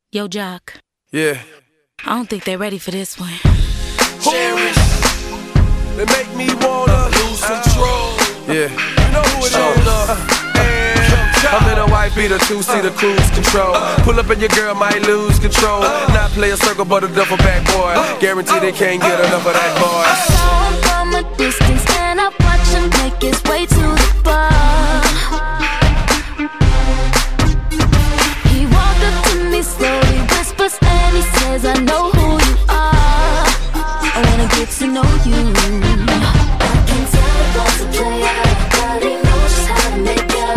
Yo, Jock. Yeah. I don't think they're ready for this one. Cherish. They make me wanna lose control. Yeah. You know who it is. I'm in a white beater, two-seater cruise control. Pull up and your girl might lose control. Not play a circle but a duffel bag boy. Guarantee they can't get enough of that boy. I saw him from a distance and I watched him make his way to the bar. He walked up to me slowly, whispers and he says, I know who you are. I wanna get to know you. I can tell he wants to play out, but he knows just how to make it.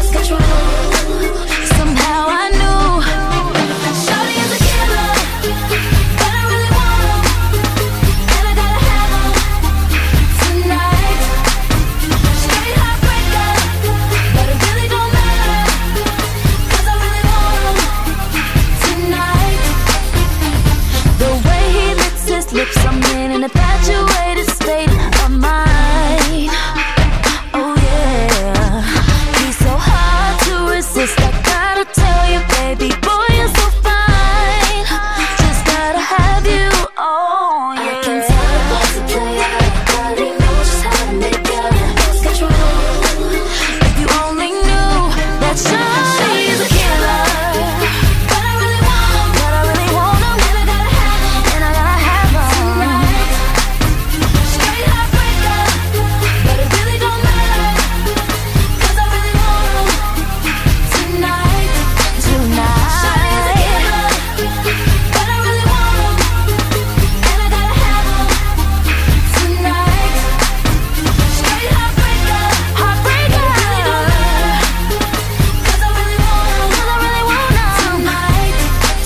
Somehow I knew Shawty is a killer, but I really want him, and I gotta have him tonight. Straight heartbreaker, but it really don't matter, 'cause I really want him tonight. The way he licks his lips, I'm in an infatuated state of mind. Oh yeah, he's so hard to resist. I gotta tell you, baby boy, you're so fine. Just gotta have you. Oh yeah. I can tell he wants to play out, but he knows just how to make it. Lose control. If you only knew that Shawty is a killer, but I really want him, and I gotta have him, and I gotta have him tonight. Straight heartbreaker, but it really don't matter, 'cause I really want him tonight. Shawty is a killer, but I really want him, and I gotta have him tonight. Straight heartbreaker, but it really don't matter, 'cause I really want him, tonight.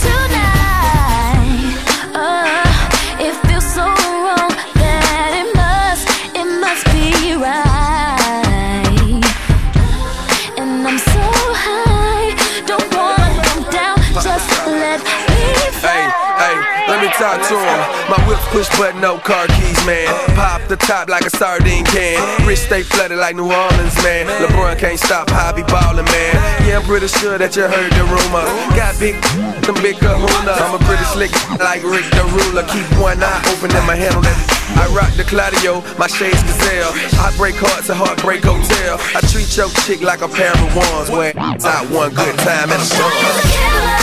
It feels so wrong that it must be right. And I'm so high, don't wanna come down, just let me fly. Hey, let me talk to him. My whip push button, no car keys, man. Pop the top like a sardine can. Wrist stay flooded like New Orleans, man. LeBron can't stop how I be ballin', man. Yeah, I'm pretty sure that you heard the rumor. Got them big kahuna. I'm a pretty slick like Rick the Ruler. Keep one eye open and my hand on that. I rock the Claudio, my shades gazelle. I break hearts at Heartbreak Hotel. I treat your chick like a pair of wands. When it's out one good time and a Shawty is a killer,